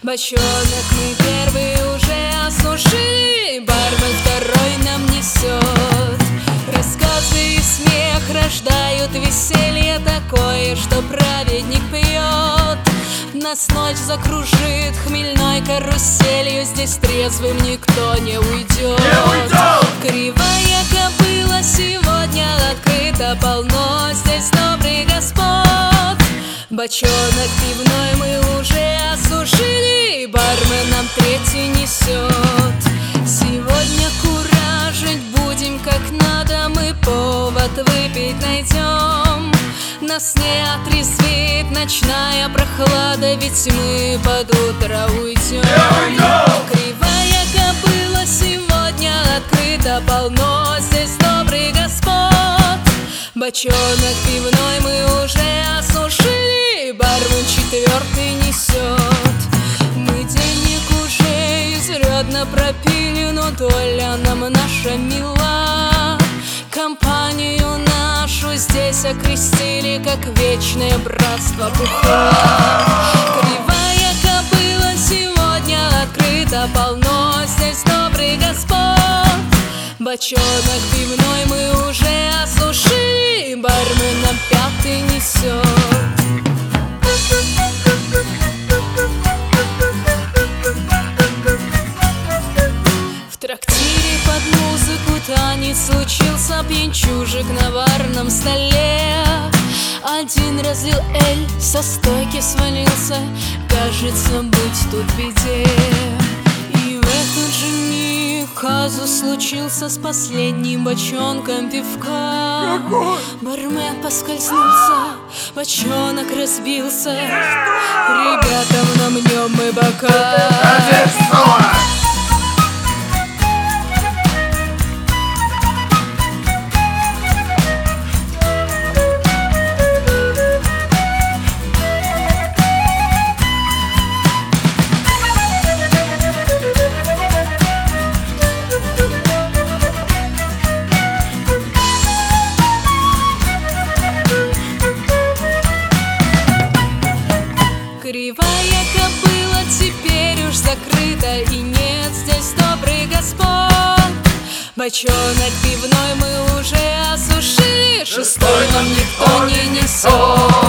Бочонок мы первый уже осушили, бармен второй нам несет. Рассказы и смех рождают веселье такое, что праведник пьет. Нас ночь закружит хмельной каруселью, здесь трезвым никто не уйдет. Кривая кобыла сегодня открыто полно, здесь добрый Господь. Бочонок пивной мы уже осушили, бармен нам третий несет. Сегодня куражить будем как надо, мы повод выпить найдем. Нас не отрезвит ночная прохлада, ведь мы под утро уйдем. Кривая кобыла сегодня открыто полно, здесь добрый Господь. Бочонок пивной мы уже осушили, бармен четвертый несет. Мы денег уже изрядно пропили, но доля нам наша мила. Компанию нашу здесь окрестили, как вечное братство бухла. Кривая кобыла сегодня открыто полно, здесь добрый Господь. Бочонок пивной мы уже осушили, бармен нам пятый несет. В трактире под музыку танец случился, пьянчужик на барном столе. Один разлил эль, со стойки свалился, кажется, быть тут беде. И в этот же миг казус случился с последним бочонком пивка. Бармен поскользнулся, бочонок разбился, ребятам намнем мы бока. Кривая кобыла теперь уж закрыта, и нет здесь добрый Господь. Бочонок пивной мы уже осушили, шестой нам никто не несет.